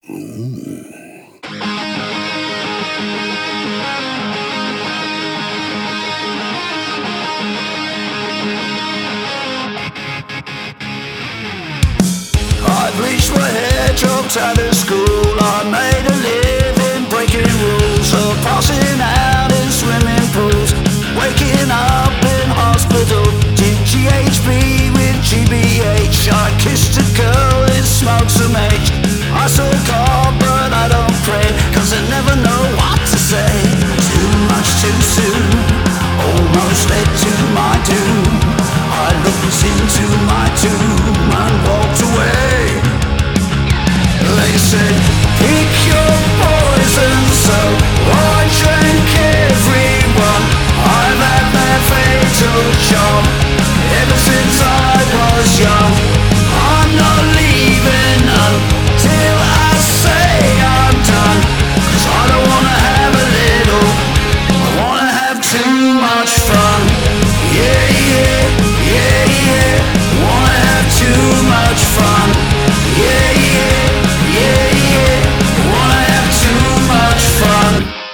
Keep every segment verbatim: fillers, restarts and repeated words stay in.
I bleached my hair, dropped out of school. I made a living breaking rules, of passing out in swimming pools, waking up in hospital. Did G H B with G B H. I kissed a girl and smoked some H. I saw God but I don't pray, cause I never know what to say. Too much too soon, almost led to my doom. I looked into my tomb and walked away. They said, pick your poison, so I drank everyone. I've had that fatal charm ever since I was young. I'm not leaving until I say I'm done, cause I don't wanna have a little, I wanna have too much fun. Yeah, yeah, yeah, yeah, wanna have too much fun. Yeah, yeah, yeah, yeah, wanna have too much fun.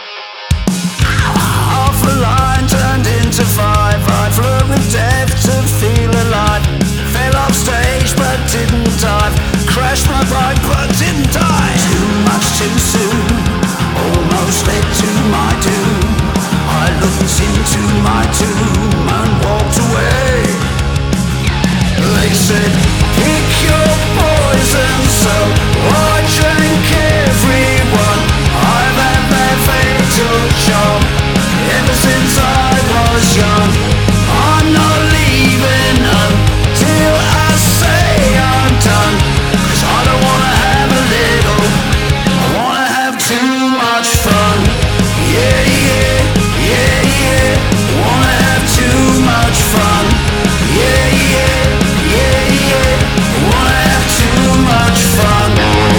Half a line turned into five. I flew with death to feel alive. Fell off stage but didn't dive. Crashed my bike but didn't die. Too much too soon, almost led to my doom. I looked into my tomb and walked away. They said, pick your poison, so I drank everyone. I've had that fatal charm ever since I was young. I'm not leaving until I say I'm done, cause I don't wanna have a little, I wanna have too much fun. Yeah, yeah, yeah, yeah, wanna have too much fun. Yeah, yeah, yeah, yeah, wanna have too much fun.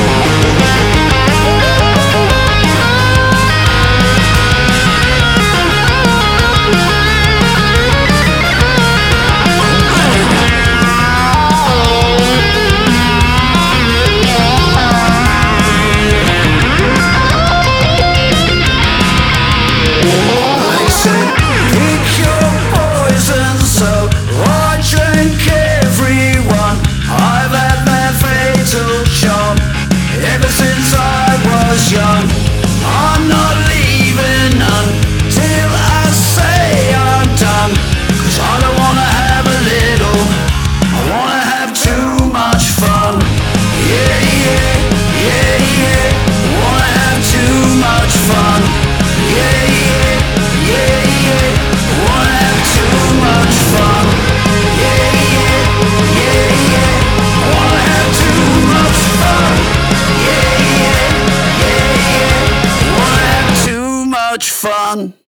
They said, pick your poison, so I drank everyone. I've had that fatal charm ever since I was young. I'm not leaving until I say I'm done, cause I don't wanna have a little, I wanna have too much fun. Yeah, yeah, yeah, yeah, wanna have too much fun. Yeah, yeah, yeah, yeah, wanna have too much fun. Yeah, yeah, yeah, yeah, wanna have too much fun. Yeah, yeah, yeah, yeah, wanna have too much fun.